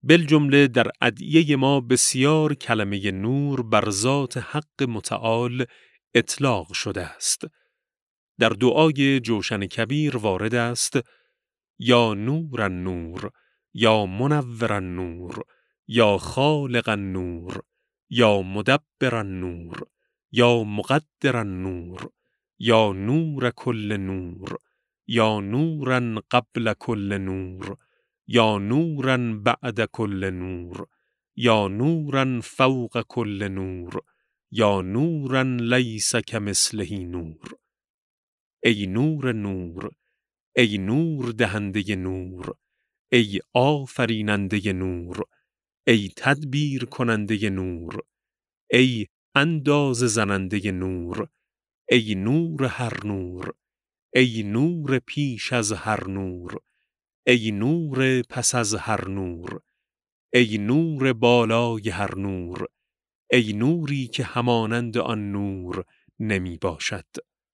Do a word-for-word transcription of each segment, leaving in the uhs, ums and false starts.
بالجمله در ادعیه ما بسیار کلمه نور بر ذات حق متعال اطلاق شده است. در دعای جوشن کبیر وارد است: یا نور النور، یا منور النور، یا خالق النور، یا مدبر النور، یا مقدر النور، یا نور کل نور، یا نورا قبل کل نور، یا نورا بعد کل نور، یا نورا فوق کل نور، یا نورا لیس کمثله نور. ای نور نور، ای نور دهنده نور، ای آفریننده نور، ای تدبیر کننده نور، ای انداز زننده نور، ای نور هر نور، ای نور پیش از هر نور، ای نور پس از هر نور، ای نور بالای هر نور، ای نوری که همانند آن نور نمی باشد.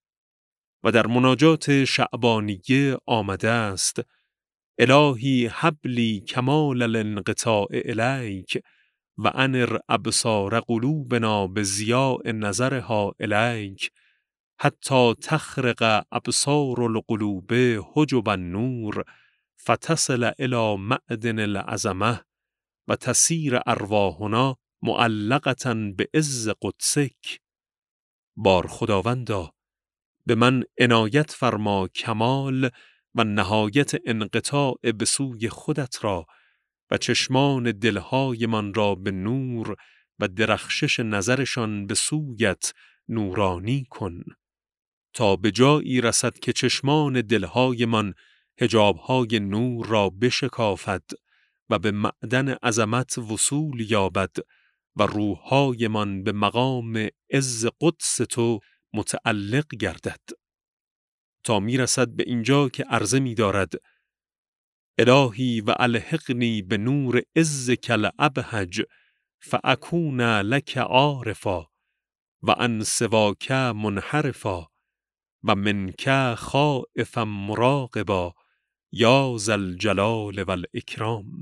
و در مناجات شعبانیه آمده است: الهی حبلی کمال الانقطاع الیک و انر ابصار قلوبنا بضیاء نظرها الیک حتی تخرق ابصار القلوب حجب النور فتصل الی معدن العظمه و تسیر ارواحنا معلقة بعز قدسک. بار خداوندا، به من عنایت فرما کمال و نهایت انقطاع به سوی خودت را و چشمان دلهای من را به نور و درخشش نظرشان به سویت نورانی کن تا به جایی رسد که چشمان دلهای من حجابهای نور را بشکافد و به معدن عظمت وصول یابد و روحهای من به مقام عز قدس تو متعلق گردد، تا می رسد به اینجا که عرضه می دارد: الهی و الحقنی به نور عزک الابهج فاکون لک عارفا و عن سواک منحرفا و منک خائفا مراقبا یا ذا الجلال و الاکرام.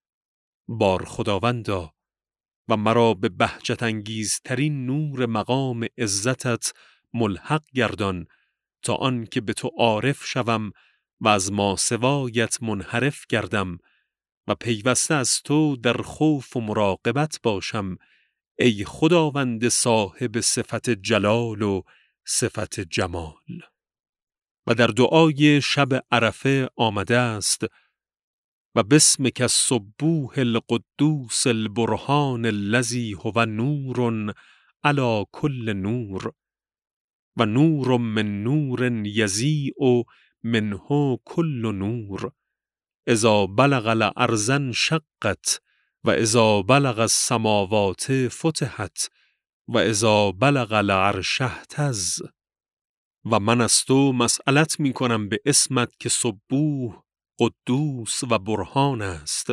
بار خداوندا، و مرا به بهجت انگیزترین نور مقام عزتت ملحق گردان تا آن که به تو عارف شوم و از ما سوایت منحرف گردم و پیوسته از تو در خوف و مراقبت باشم، ای خداوند صاحب صفت جلال و صفت جمال. و در دعای شب عرفه آمده است: و بسمک السبوح القدوس البرهان الذی هو نور علی کل نور و نور من نور یضیء منه کل نور اذا بلغ الارض انشقت و اذا بلغ السماوات فتحت و اذا بلغ العرش اهتز. و من از تو مسئلت می کنم به اسمت که سبوح، قدوس و برهان است،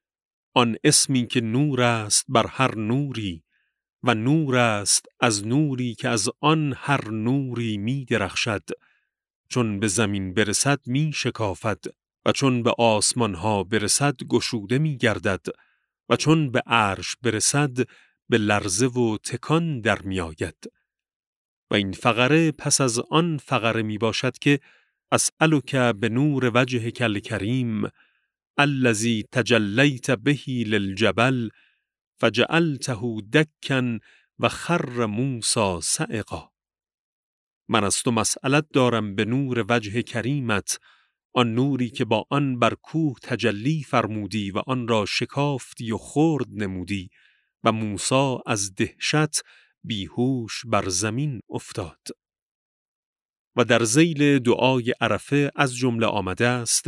آن اسمی که نور است بر هر نوری و نور است از نوری که از آن هر نوری می درخشد، چون به زمین برسد می شکافد و چون به آسمان ها برسد گشوده می گردد و چون به عرش برسد به لرزه و تکان در می آید. و این فقره پس از آن فقره می باشد که اسألک به نور وجهک الکریم الذی تجلیت به للجبل فجعلته دکا و خر موسی صعقا. من از تو مسئلت دارم به نور وجه کریمت، آن نوری که با آن بر کوه تجلی فرمودی و آن را شکافتی و خرد نمودی و موسی از دهشت بیهوش بر زمین افتاد. و در ذیل دعای عرفه از جمله آمده است: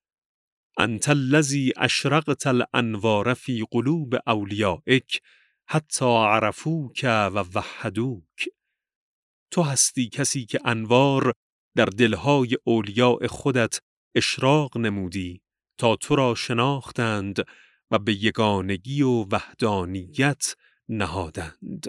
انت الذی اشرقت الانوار فی قلوب اولیائک حتی عرفوک و وحدوک. تو هستی کسی که انوار در دلهای اولیاء خودت اشراق نمودی تا تو را شناختند و به یگانگی و وحدانیت نهادند.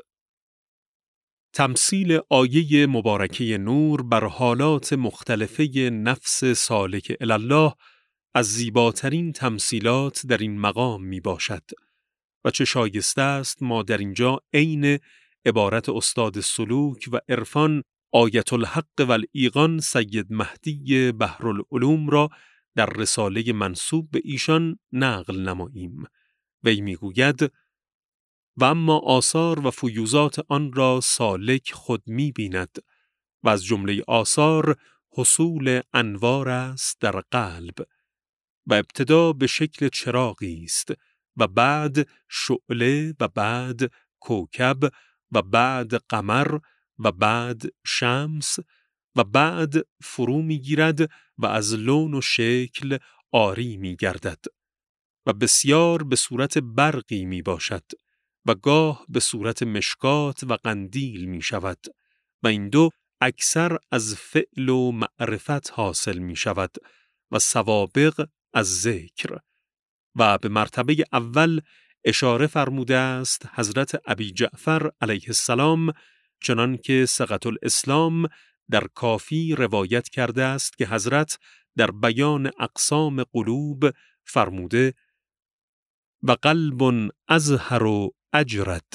تمثیل آیه مبارکه نور بر حالات مختلفه نفس سالک الی الله از زیباترین تمثیلات در این مقام می باشد و چه شایسته است ما در اینجا عین عبارت استاد سلوک و عرفان آیت الحق و الایقان سید مهدی بحرالعلوم را در رساله منسوب به ایشان نقل نماییم. وی میگوید و اما آثار و فیوزات آن را سالک خود می بیند و از جمله آثار حصول انوار است در قلب و ابتدا به شکل چراغی است و بعد شعله و بعد کوکب و بعد قمر و بعد شمس و بعد فرو می گیرد و از لون و شکل عاری می گردد و بسیار به صورت برقی می باشد و گاه به صورت مشکات و قندیل می شود و این دو اکثر از فعل و معرفت حاصل می شود و سوابق از ذکر. و به مرتبه اول اشاره فرموده است حضرت ابی جعفر علیه السلام، چنان که ثقة الاسلام در کافی روایت کرده است که حضرت در بیان اقسام قلوب فرموده و قلب ازهر و اجرد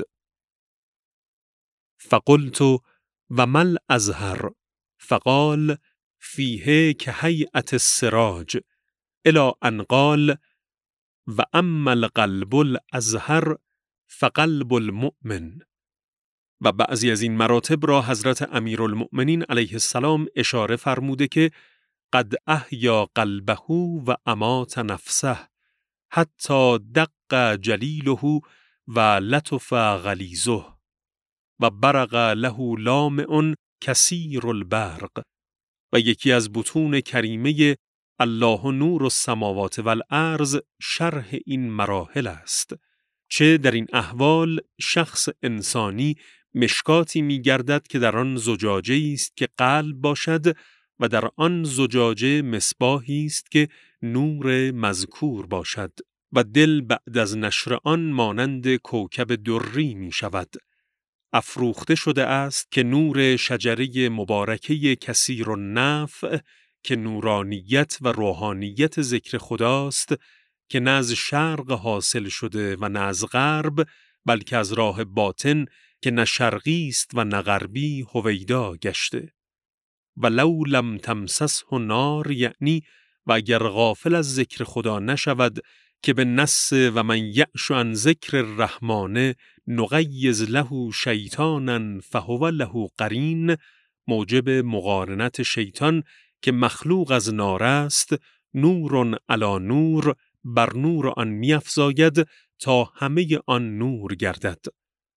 فقلت و مل ازهر فقال فیه که هیئت السراج الی ان قال و اما القلب الازهر فقلب المؤمن. و بعضی از این مراتب را حضرت امیرالمؤمنین علیه السلام اشاره فرموده که قد احیا قلبه و امات نفسه حتی دق جلیله و لطف غلیظه و برق له لامع کثیر البرق. و یکی از بطون کریمه الله نور السماوات والارض شرح این مراحل است. چه در این احوال شخص انسانی مشکاتی می گردد که در آن زجاجه است که قلب باشد و در آن زجاجه مصباحی است که نور مذکور باشد و دل بعد از نشر آن مانند کوکب دری می شود. افروخته شده است که نور شجره مبارکه کثیر النفع که نورانیت و روحانیت ذکر خداست که نه از شرق حاصل شده و نه از غرب، بلکه از راه باطن که نه شرقی است و نه غربی هویدا گشته. و لو لم تمسسه نار، یعنی و اگر غافل از ذکر خدا نشود که به نص و من یعش عن ذکر الرحمن نقیض له شیطانا فهو له قرین، موجب مقارنت شیطان که مخلوق از نار است، نور علی نور بر نور آن می‌افزاید تا همه آن نور گردد.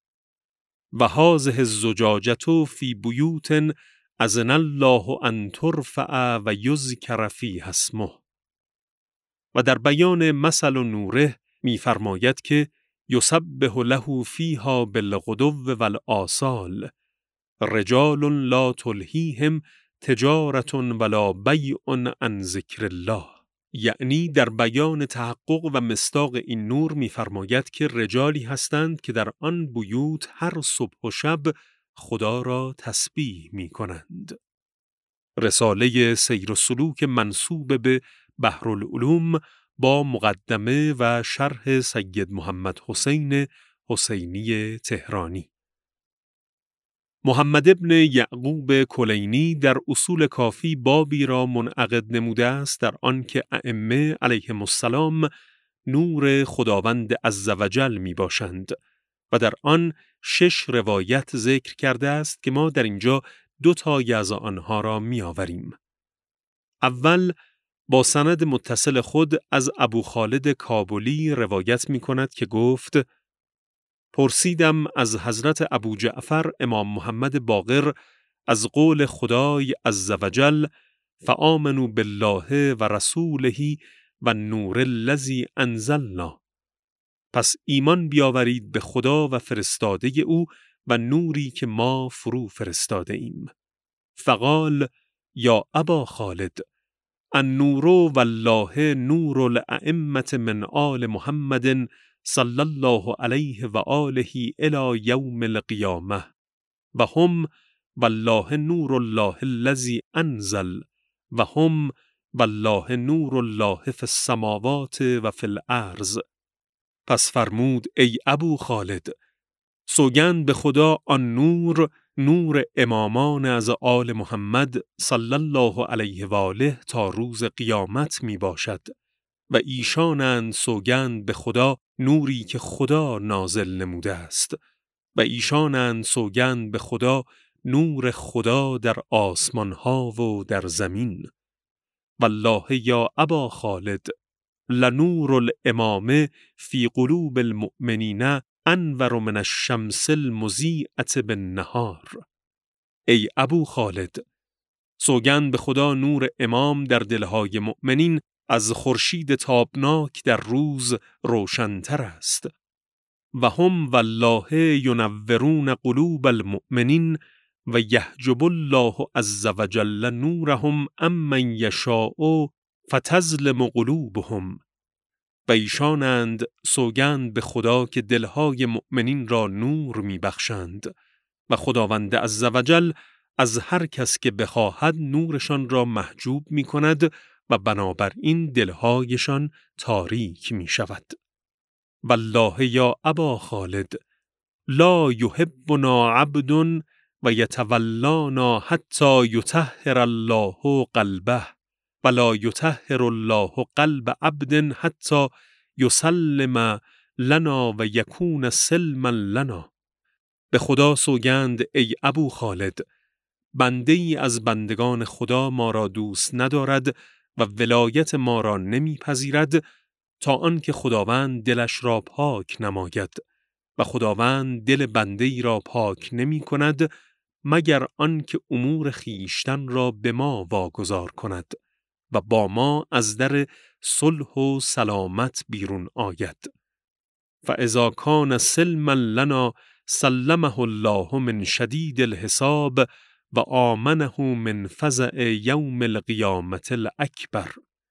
و هذه الزجاجة فی بیوت اذن الله ان ترفع و یذکر فیها اسمه. و در بیان مثل و نوره می‌فرماید که یسبح له فیها بالغدو والآصال رجال لا تلهیهم تجارة ولا بیع عن ذکر الله. یعنی در بیان تحقق و مصداق این نور می‌فرماید که رجالی هستند که در آن بیوت هر صبح و شب خدا را تسبیح می‌کنند. رساله سیر و سلوک منسوب به بحرالعلوم با مقدمه و شرح سید محمد حسین حسینی تهرانی. محمد ابن یعقوب کلینی در اصول کافی بابی را منعقد نموده است در آن که ائمه علیهم السلام نور خداوند عزوجل می باشند و در آن شش روایت ذکر کرده است که ما در اینجا دو تایی از آنها را می آوریم. اول با سند متصل خود از ابو خالد کابلی روایت می کند که گفت پرسیدم از حضرت ابو جعفر امام محمد باقر از قول خدای عزوجل فآمنوا بالله و رسوله و نور الذی انزلنا، پس ایمان بیاورید به خدا و فرستاده او و نوری که ما فرو فرستاده ایم. فقال یا ابا خالد النور والله نور الائمه من آل محمد صلی الله علیه و آله الی یوم القیامه و هم والله نور الله الذی انزل و هم والله نور الله فی السماوات و فی الارض. پس فرمود ای ابو خالد، سوگند به خدا آن نور، نور امامان از آل محمد صلی الله علیه و آله تا روز قیامت می باشد و ایشانند سوگند به خدا نوری که خدا نازل نموده است و ایشانند سوگند به خدا نور خدا در آسمان ها و در زمین. والله یا ابا خالد لنور الامامه فی قلوب المؤمنین انور من الشمس المضیئة بالنهار. ای ابو خالد، سوگند به خدا نور امام در دلهای مؤمنین از خورشید تابناک در روز روشن‌تر است. و هم والله ینورون قلوب المؤمنین و یحجب الله عز وجل نورهم عمن یشاء فتظلم قلوبهم. و ایشانند سوگند به خدا که دلهای مؤمنین را نور می بخشند و خداوند عز وجل از هر کس که بخواهد نورشان را محجوب می کند و بنابراین دلهایشان تاریک می شود. والله یا ابا خالد لا یحبنا عبد و یتولانا حتی یطهر الله قلبه ولا یطهر الله قلب عبد حتی یسلم لنا و یکون سلما لنا. به خدا سوگند ای ابو خالد، بنده ای از بندگان خدا ما را دوست ندارد و ولایت ما را نمیپذیرد تا آنکه خداوند دلش را پاک نماید و خداوند دل بنده ای را پاک نمی کند مگر آنکه امور خیشتن را به ما واگذار کند و با ما از در صلح و سلامت بیرون آید. فاذا کان سلما لنا سلمه الله من شدید الحساب و آمنه من فزع یوم القیامت الاکبر.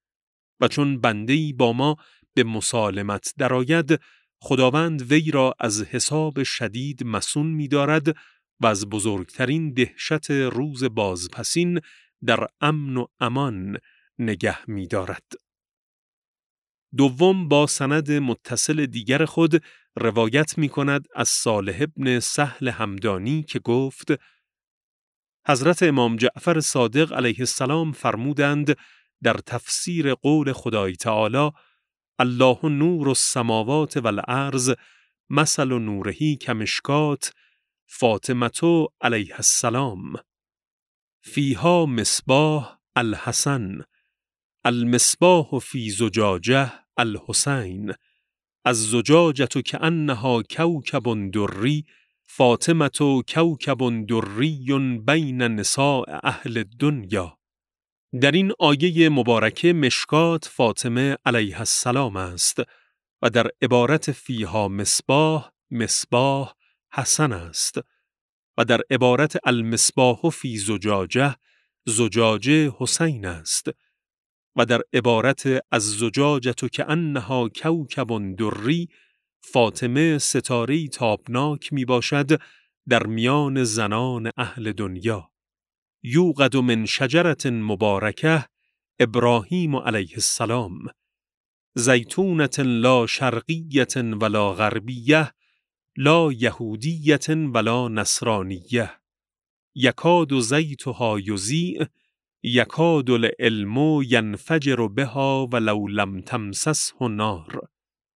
و چون بنده‌ای با ما به مسالمت درآید، خداوند وی را از حساب شدید مصون می دارد و از بزرگترین دهشت روز بازپسین در امن و امان نگه می دارد. دوم با سند متصل دیگر خود روایت می کند از صالح ابن سهل همدانی که گفت حضرت امام جعفر صادق علیه السلام فرمودند در تفسیر قول خدای تعالی الله نور السماوات والارض مثل نورهی کمشکات فاطمه علیها السلام فیها مصباح الحسن المصباح فی زجاجه الحسین الزجاجة کأنها کوکب دری فاطمه کوکب دری بین نساء اهل الدنیا. در این آیه مبارکه مشکات فاطمه علیها السلام است و در عبارت فیها مصباح مصباح حسن است و در عبارت المصباح فی زجاجه زجاجه حسین است و در عبارت از زجاجة کأنها کوکب دری فاطمه ستاره‌ای تابناک می باشد در میان زنان اهل دنیا. یوقد من شجرة مبارکه ابراهیم علیه السلام زیتونة لا شرقیة ولا غربیه لا یهودیة ولا نصرانیه یکاد زیتها یضیء یکاد العلم ینفجر بها ولو لم تمسسه نار.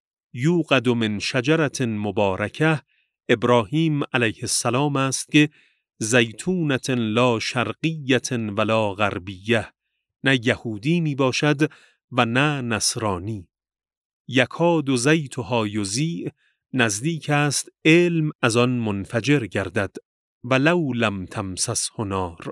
یوقد من شجرة مبارکه ابراهیم علیه السلام است که زیتونة لا شرقیة ولا غربیه، نه یهودی می باشد و نه نصرانی. یکاد زیتها یضیء، نزدیک است علم از آن منفجر گردد ولو لم تمسسه نار.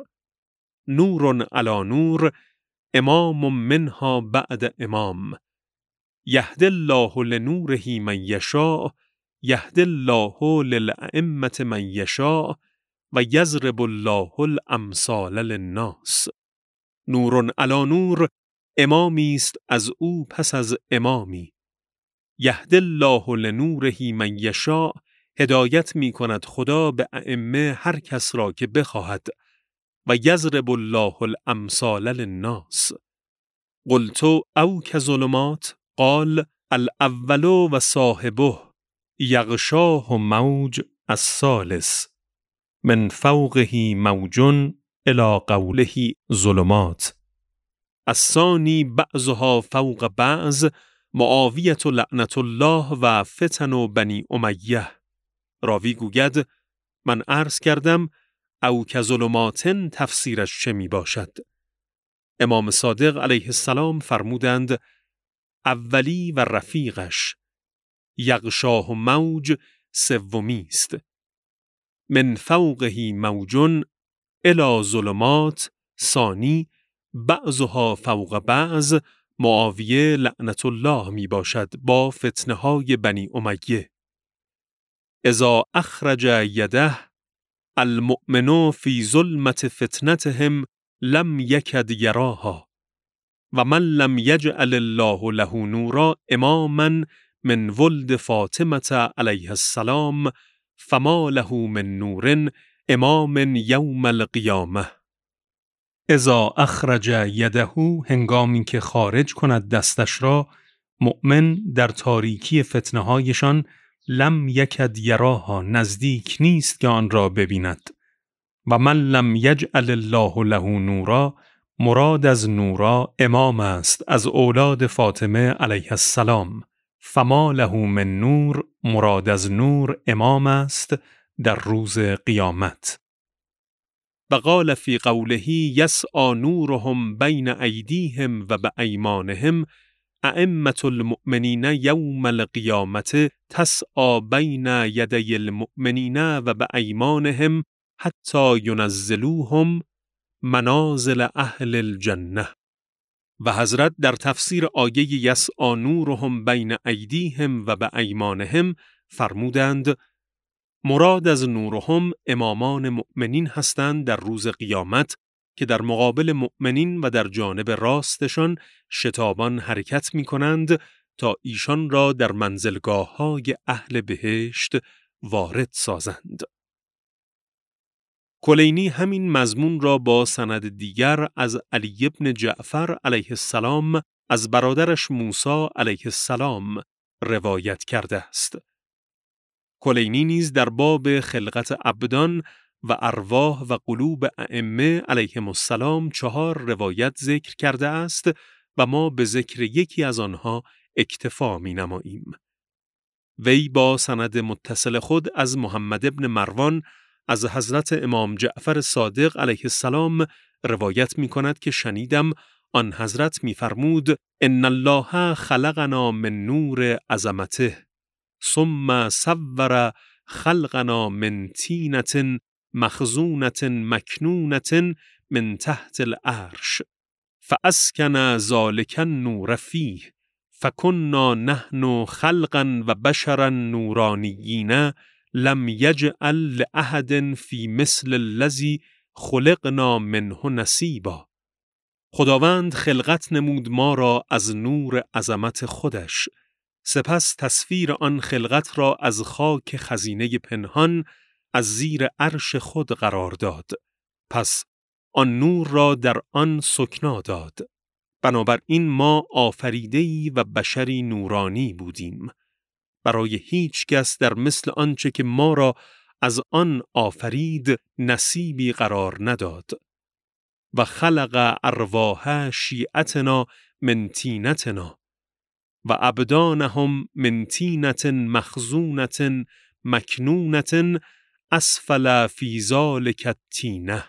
نور علی نور امام منها بعد امام یهدی الله لنوره من یشاء یهدی الله للائمة من یشاء و یضرب الله الامثال للناس. نور علی نور امامی است از او پس از امامی. یهدی الله لنوره من یشاء، هدایت می کند خدا به ائمه هر کس را که بخواهد و یضرب الله الامثال للناس. قلت او كظلمات قال الاول و صاحبه یغشاه موج الثالث من فوقه موج الی قوله ظلمات الثانی بعضها فوق بعض معاویة لعنت الله و فتن بنی امیه. راوی گوید من عرض کردم او کظلماتن تفسیرش چه می باشد؟ امام صادق علیه السلام فرمودند اولی و رفیقش، یغشاه موج سومی است. من فوقه موج الی ظلمات ثانی بعضها فوق بعض معاویه لعنت الله می باشد با فتنه های بنی امیه. اذا اخرج یده المؤمن فی ظلمت فتنتهم لم یکد یراها و من لم یجعل الله له نورا اماما من ولد فاطمه علیها السلام فما له من نور امام یوم القیامه. اذا اخرج یده هنگامی که خارج کند دستش را، مؤمن در تاریکی فتنه هایشان لم یکد یراها نزدیک نیست که آن را ببیند. و من لم یجعل الله له نورا، مراد از نورا امام است از اولاد فاطمه علیها السلام. فما له من نور، مراد از نور امام است در روز قیامت. و قال فی قوله یسعی نورهم بین ایدیهم و بایمانهم ائمة المؤمنین یوم القیامة تسعی بین یدی المؤمنین و بایمانهم حتی ینزلوهم منازل اهل الجنه. و حضرت در تفسیر آیه یسعی نورهم بین ایدیهم و بایمانهم فرمودند مراد از نورهم امامان مؤمنین هستند در روز قیامت که در مقابل مؤمنین و در جانب راستشان شتابان حرکت می کنند تا ایشان را در منزلگاه‌های اهل بهشت وارد سازند. کلینی همین مضمون را با سند دیگر از علی بن جعفر علیه السلام از برادرش موسی علیه السلام روایت کرده است. کلینی نیز در باب خلقت ابدان و ارواح و قلوب ائمه علیهم السلام چهار روایت ذکر کرده است و ما به ذکر یکی از آنها اکتفا می نماییم. وی با سند متصل خود از محمد ابن مروان از حضرت امام جعفر صادق علیه السلام روایت می کند که شنیدم آن حضرت می فرمود ان الله خلقنا من نور عظمته ثم صور خلقنا من طینة مخزونة مکنونة من تحت العرش فاسکن ذلک النور فیه فکنا نحن خلقا و بشرا نورانیین لم یجعل لأحد فی مثل الذی خلقنا منه نصیبا. خداوند خلقت نمود ما را از نور عظمت خودش، سپس تصویر آن خلقت را از خاک خزینه پنهان از زیر عرش خود قرار داد. پس آن نور را در آن سکنا داد. بنابراین ما آفریده‌ای و بشری نورانی بودیم. برای هیچ کس در مثل آنچه که ما را از آن آفرید نصیبی قرار نداد. و خلق ارواح شیعتنا من طینتنا و ابدانهم من طینة مخزونة مکنونة اسفل فی ذلک الطینة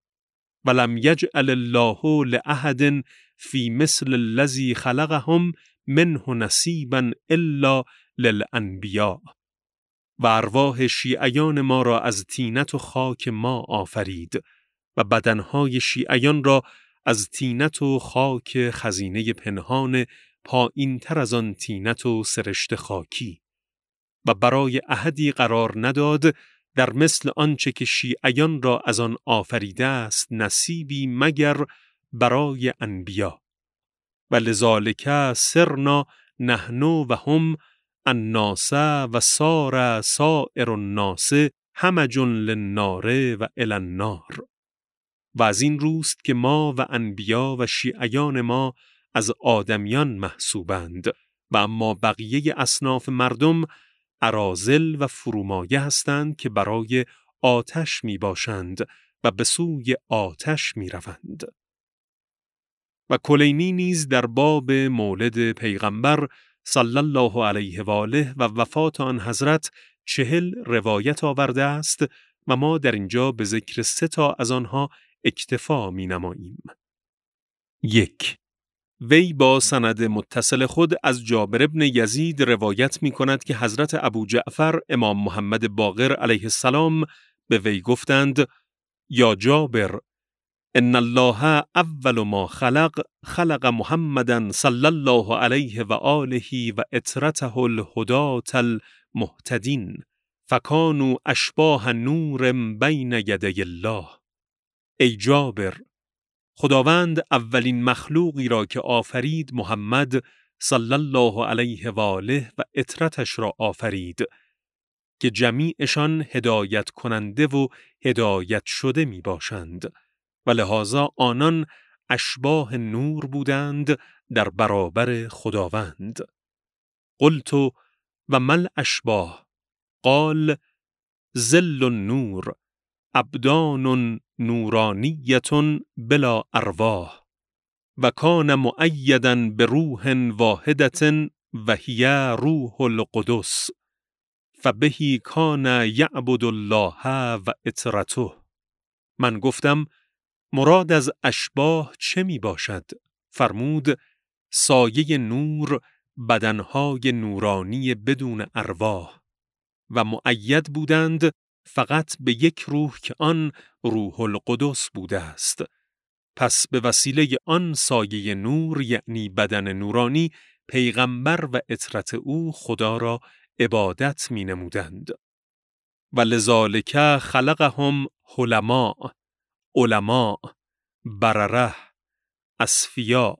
ولم یجعل الله لأحد فی مثل الذی خلقهم منه نصیبا الا للانبیاء. و ارواح شیعیان ما را از طینت و خاک ما آفرید و بدنهای شیعیان را از طینت و خاک خزینه پنهان پایین تر از آن طینت و سرشت خاکی، و برای احدی قرار نداد در مثل آنچه که شیعیان را از آن آفریده است نصیبی مگر برای انبیا. و لذالک سرنا نحن و هم الناس و سار سائر الناس همج للنار و الی النار. و از این روست که ما و انبیا و شیعیان ما از آدمیان محسوبند و اما بقیه اصناف مردم اراذل و فرومایه هستند که برای آتش می باشند و به سوی آتش می روند. و کلینی نیز در باب مولد پیغمبر صلی الله علیه و آله و وفات آن حضرت چهل روایت آورده است و ما در اینجا به ذکر سه تا از آنها اکتفا می نماییم. یک، وی با سند متصل خود از جابر بن یزید روایت می کند که حضرت ابو جعفر امام محمد باقر علیه السلام به وی گفتند: یا جابر، ان الله اول ما خلق خلق محمدا صلی الله علیه و آله و اطرته الهداة المهتدین فکانوا اشباه نور بین یدی الله. ای جابر، خداوند اولین مخلوقی را که آفرید محمد صلی الله علیه و آله و اطرتش را آفرید که جمیعشان هدایت کننده و هدایت شده می باشند و لذا آنان اشباه نور بودند در برابر خداوند. قلت و مل اشباه؟ قال ظل النور ابدان نورانیت بلا ارواح و کان مؤیدا بروح واحدة و هی روح القدس فبه کان یعبد الله و اطرته. من گفتم مراد از اشباه چه می باشد؟ فرمود سایه نور بدنهای نورانی بدون ارواح و مؤید بودند فقط به یک روح که آن روح القدس بوده است. پس به وسیله آن سایه نور یعنی بدن نورانی پیغمبر و اطرت او خدا را عبادت می نمودند. و لذالک خلقهم حلماء، علماء، برره، اصفیاء،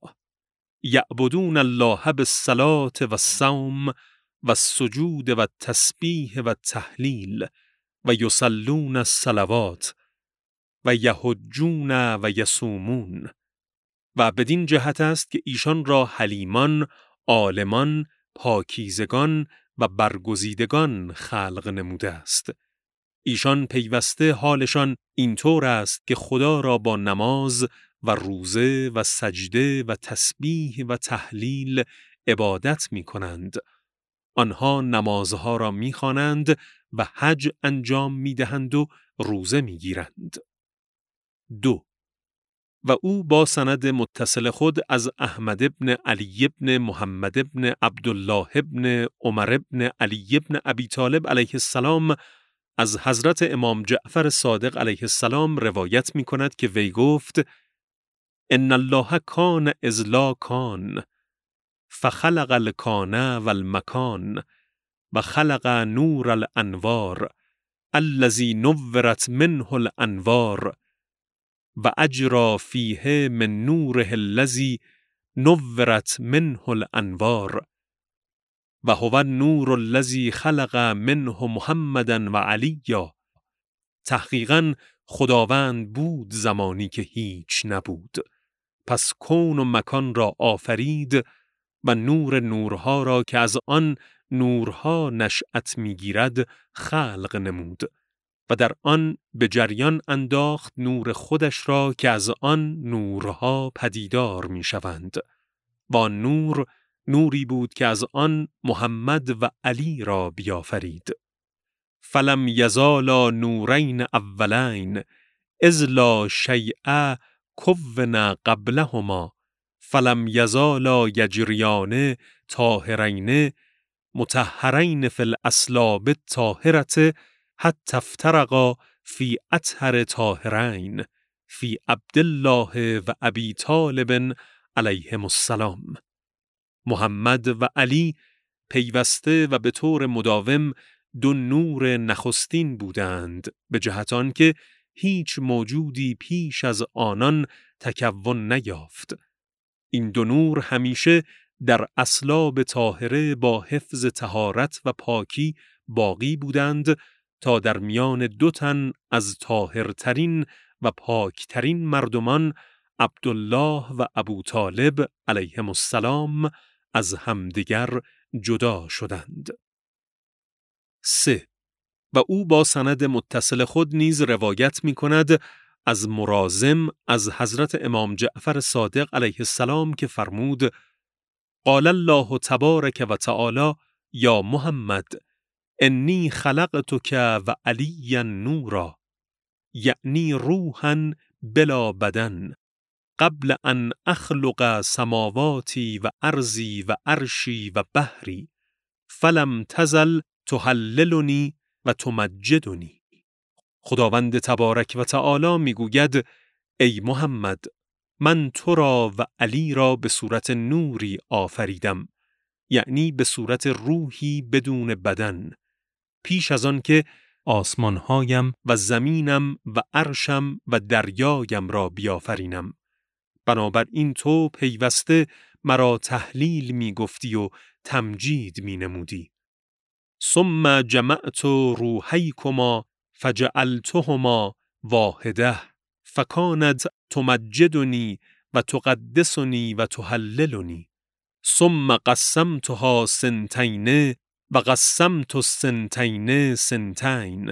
یعبدون الله بالصلاة و الصوم و السجود و التسبیح و التهلیل و یصلون الصلوات و یحجون و یصومون. و بدین جهت است که ایشان را حلیمان، عالمان، پاکیزگان و برگزیدگان خلق نموده است. ایشان پیوسته حالشان اینطور است که خدا را با نماز و روزه و سجده و تسبیح و تهلیل عبادت می کنند. آنها نمازها را می خوانند و حج انجام می دهند و روزه می گیرند. دو، و او با سند متصل خود از احمد بن علی بن محمد بن عبدالله بن عمر بن علی بن ابی طالب علیه السلام از حضرت امام جعفر صادق علیه السلام روایت می کند که وی گفت: ان الله کان اذ لا کان فخلق الکان والمکان و خلق نور الانوار الذی نورت منه الانوار و اجرا فیه من نوره الذی نورت منه الانوار و هو النور الذی خلق منه محمدا و علیا. تحقیقاً خداوند بود زمانی که هیچ نبود، پس کون و مکان را آفرید و نور نورها را که از آن نورها نشأت می‌گیرد خلق نمود و در آن به جریان انداخت نور خودش را که از آن نورها پدیدار می‌شوند. و آن نور نوری بود که از آن محمد و علی را بیافرید. فلم یزالا نورین اولین اذ لا شیء کون قبلهما فلم یزالا یجریان طاهرین مطهرین فی الاصلاب الطاهرة حتی افترقا فی اطهر طاهرین فی عبدالله و ابی طالب علیهم السلام. محمد و علی پیوسته و به طور مداوم دو نور نخستین بودند، به جهت آن که هیچ موجودی پیش از آنان تکون نیافت. این دو نور همیشه در اصلاب طاهره با حفظ طهارت و پاکی باقی بودند تا در میان دو تن از طاهرترین و پاکترین مردمان عبدالله و ابو طالب علیهم السلام از همدیگر جدا شدند. سه. و او با سند متصل خود نیز روایت می کند از مرازم از حضرت امام جعفر صادق علیه السلام که فرمود: قال الله تبارک و تعالی یا محمد انی خلقتک و علی نورا، یعنی روحا بلا بدن، قبل ان اخلق سماواتی و ارضی و عرشی و بحری، فلم تزل تهللنی و تمجدنی. خداوند تبارک و تعالی میگوید: ای محمد، من تو را و علی را به صورت نوری آفریدم، یعنی به صورت روحی بدون بدن، پیش از آن که آسمانهایم و زمینم و عرشم و دریایم را بیافرینم. بنابراین تو پیوسته مرا تهلیل می گفتی و تمجید می نمودی. ثم جمعت روحیکما فجعلتهما واحده فکانت تمجدنی و تقدسنی و تهللنی، ثم قسمتها سنتین و قسمت السنتین سنتین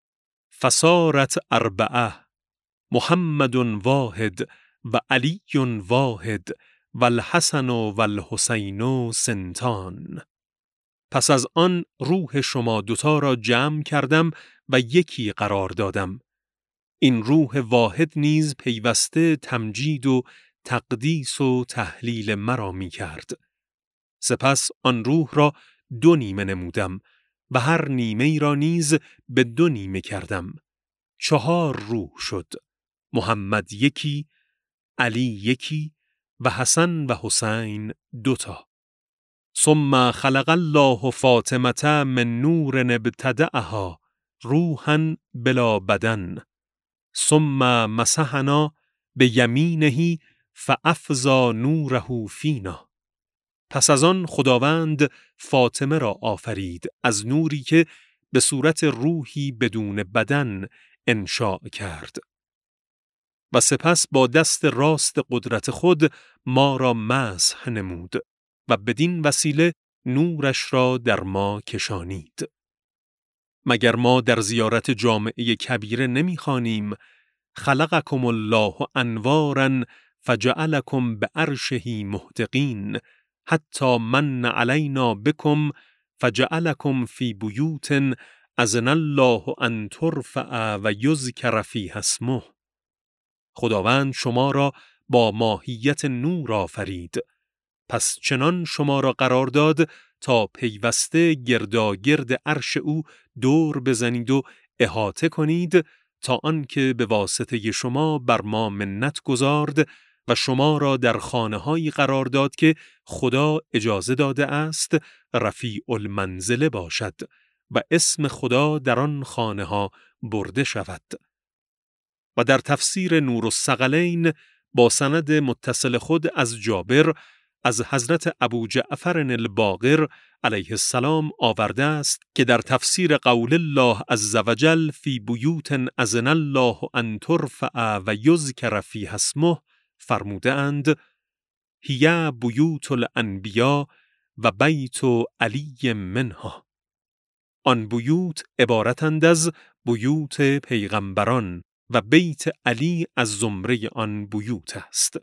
فصارت اربعه، محمد واحد و علی واحد و الحسن و الحسین سنتان. پس از آن روح شما دوتا را جمع کردم و یکی قرار دادم. این روح واحد نیز پیوسته تمجید و تقدیس و تهلیل مرا می کرد. سپس آن روح را دو نیمه نمودم و هر نیمه را نیز به دو نیمه کردم. چهار روح شد. محمد یکی، علی یکی و حسن و حسین دوتا. ثم خلق الله فاطمه من نور ابتدأها روحا بلا بدن، ثم مسحنا به یمینه فافضا نوره فینا. پس از آن خداوند فاطمه را آفرید از نوری که به صورت روحی بدون بدن انشاء کرد و سپس با دست راست قدرت خود ما را مسح نمود و بدین وسیله نورش را در ما کشانید. مگر ما در زیارت جامعه کبیره نمی‌خوانیم: خلقکم الله انوارا فجعلکم بعرشه محدقین حتی من علینا بکم فجعلکم فی بیوت اذن الله ان ترفع و یذکر فیها اسمه. خداوند شما را با ماهیت نور آفرید، پس چنان شما را قرار داد تا پیوسته گرداگرد عرش او دور بزنید و احاطه کنید تا آنکه به واسطه شما بر ما منت گذارد و شما را در خانه‌هایی قرار داد که خدا اجازه داده است رفیع المنزله باشد و اسم خدا در آن خانه‌ها برده شود. و در تفسیر نور الثقلین با سند متصل خود از جابر از حضرت ابو جعفر الباقر علیه السلام آورده است که در تفسیر قول الله عز وجل فی بیوت اذن الله ان ترفع و یذکر فیها اسمه فرموده اند: هی بیوت الانبیا و بیت علی منها. آن بیوت عبارتند از بیوت پیغمبران و بیت علی از زمره آن بیوت است.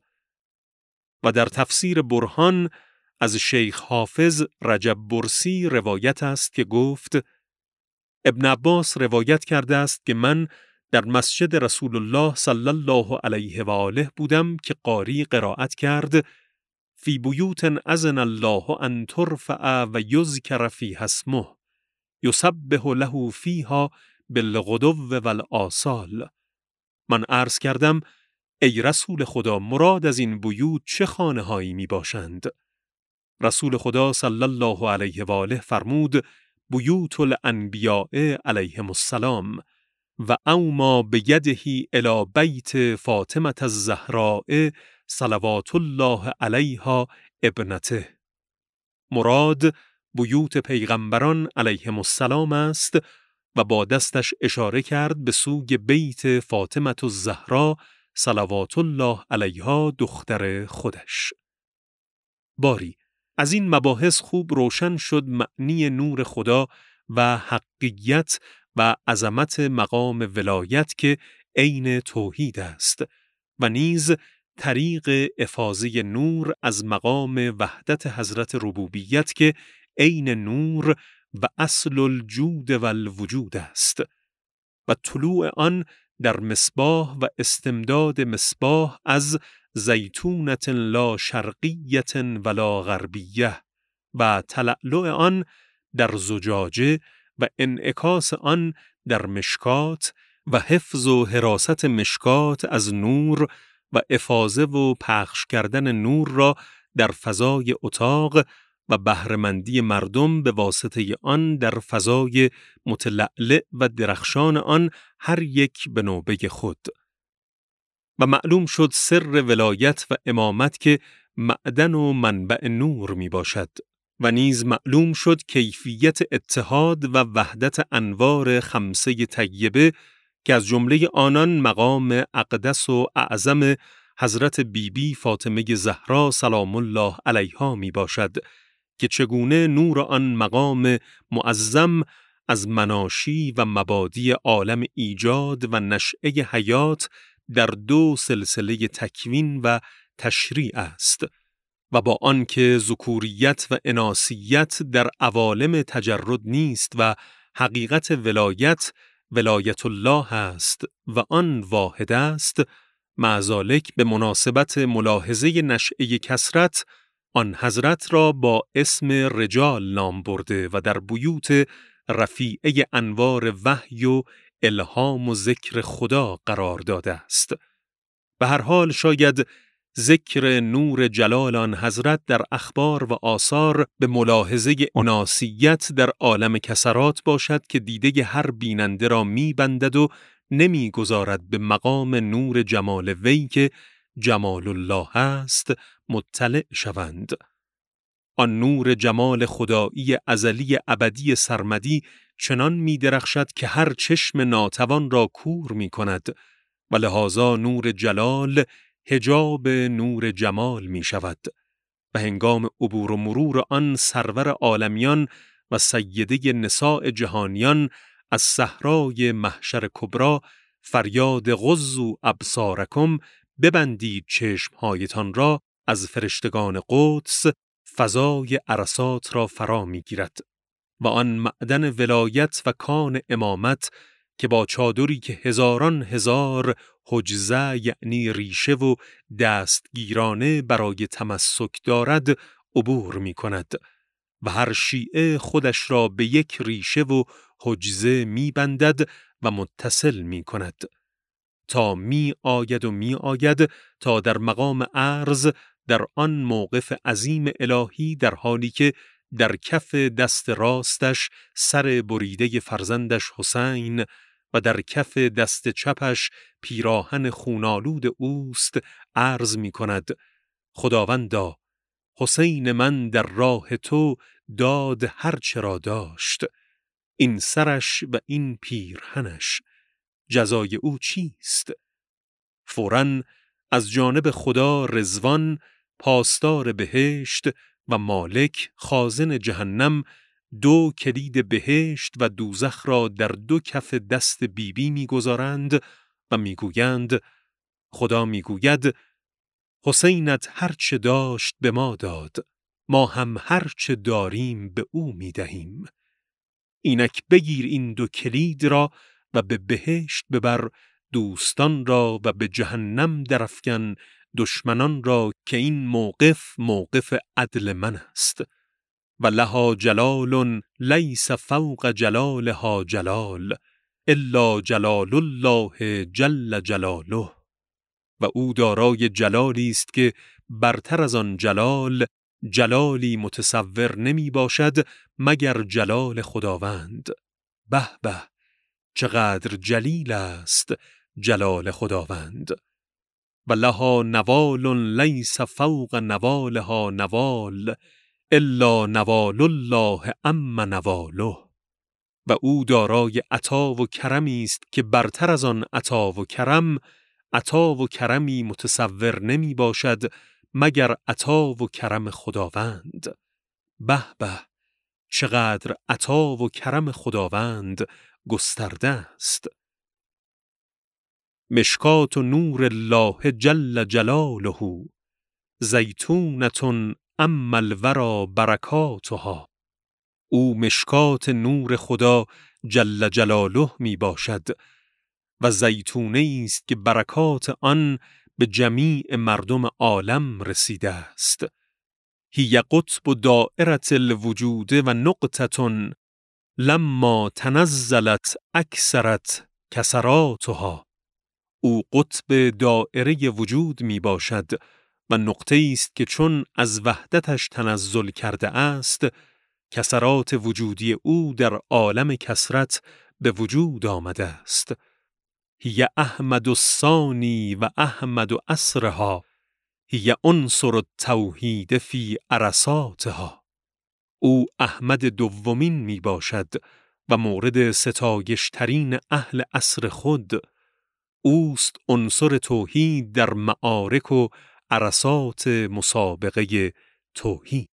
و در تفسیر برهان از شیخ حافظ رجب برسی روایت است که گفت: ابن عباس روایت کرده است که من در مسجد رسول الله صلی الله علیه و آله بودم که قاری قرائت کرد: فی بیوت اذن الله ان ترفع و یذکر فیها اسمه یسبح له فیها بالغدو والآصال. من عرض کردم: ای رسول خدا، مراد از این بیوت چه خانه هایی می باشند؟ رسول خدا صلی الله علیه و آله فرمود: بیوت الانبیاء علیهم السلام و اوما بیده الی بیت فاطمه الزهراء صلوات الله علیها ابنته. مراد بیوت پیغمبران علیهم السلام است و با دستش اشاره کرد به سوی بیت فاطمه الزهرا صلوات الله علیها دختر خودش. باری از این مباحث خوب روشن شد معنی نور خدا و حقیقت و عظمت مقام ولایت که عین توحید است و نیز طریق افاضه نور از مقام وحدت حضرت ربوبیت که عین نور و اصل الجود و الوجود است و طلوع آن در مصباح و استمداد مصباح از زیتونت لا شرقیت ولا غربیه و تلألؤ آن در زجاجه و انعکاس آن در مشکات و حفظ و حراست مشکات از نور و افاضه و پخش کردن نور را در فضای اتاق و بهره‌مندی مردم به واسطه آن در فضای متلألئ و درخشان آن هر یک به نوبه خود. و معلوم شد سر ولایت و امامت که معدن و منبع نور می باشد و نیز معلوم شد کیفیت اتحاد و وحدت انوار خمسه طیبه که از جمله آنان مقام اقدس و اعظم حضرت بی بی فاطمه زهرا سلام الله علیها می باشد که چگونه نور آن مقام معظم از مناشی و مبادی عالم ایجاد و نشأه حیات در دو سلسله تکوین و تشریع است و با آنکه ذکوریت و اناسیت در عوالم تجرد نیست و حقیقت ولایت ولایت الله است و آن واحد است، مع ذالک به مناسبت ملاحظه نشأه کثرت آن حضرت را با اسم رجال نام برده و در بیوت رفیعه انوار وحی و الهام و ذکر خدا قرار داده است. به هر حال شاید ذکر نور جلال آن حضرت در اخبار و آثار به ملاحظه اناسیت در عالم کثرات باشد که دیده هر بیننده را می بندد و نمی گذارد به مقام نور جمال وی که جمال الله است مطلع شوند. آن نور جمال خدایی ازلی ابدی سرمدی چنان می درخشد که هر چشم ناتوان را کور می کند و لذا نور جلال حجاب نور جمال می شود و هنگام عبور و مرور آن سرور عالمیان و سیده نساء جهانیان از صحرای محشر کبری فریاد غضوا ابصارکم ببندید چشمهایتان را از فرشتگان قدس فضای عرصات را فرا می گیرد و آن معدن ولایت و کان امامت که با چادری که هزاران هزار حجزه یعنی ریشه و دستگیرانه برای تمسک دارد عبور می کند و هر شیعه خودش را به یک ریشه و حجزه می بندد و متصل می کند تا می آید و می آید تا در مقام عرض در آن موقف عظیم الهی در حالی که در کف دست راستش سر بریده فرزندش حسین و در کف دست چپش پیراهن خونالود اوست عرض می کند خداوندا حسین من در راه تو داد هر چرا داشت، این سرش و این پیرهنش جزای او چیست؟ فوراً از جانب خدا رضوان پاسدار بهشت و مالک خازن جهنم دو کلید بهشت و دوزخ را در دو کف دست بیبی می‌گذارند و می‌گویند خدا می‌گوید حسینت هر چه داشت به ما داد، ما هم هر چه داریم به او می‌دهیم. اینک بگیر این دو کلید را و به بهشت ببر دوستان را و به جهنم درافکن دشمنان را که این موقف موقف عدل من است و لها جلال لیس فوق جلالها جلال الا جلال الله جل جلاله و او دارای جلالی است که برتر از آن جلال جلالی متصور نمی باشد مگر جلال خداوند. به به چقدر جلیل است جلال خداوند. و لها نوال لیس فوق نوالها نوال الا نوال الله اما نواله و او دارای عطا و کرمی است که برتر از آن عطا و کرم عطا و کرمی متصور نمی باشد مگر عطا و کرم خداوند. به به، چقدر عطا و کرم خداوند گسترده است. مشکات و نور الله جل جلاله، زیتونة اما الورا برکاتها. او مشکات نور خدا جل جلاله می باشد و زیتونه است که برکات آن به جمیع مردم عالم رسیده است. هی قطب دائرة الوجود و نقطة لما تنزلت اکثرت کسراتها. او قطب دائره وجود می باشد و نقطه است که چون از وحدتش تنزل کرده است، کسرات وجودی او در عالم کثرت به وجود آمده است. هی احمد الثانی و احمد اسرها، هی عنصر التوحید فی عرصاتها. او احمد دومین می باشد و مورد ستایش ترین اهل عصر خود. اوست عنصر توحید در معارک و عرصات مسابقه توحید.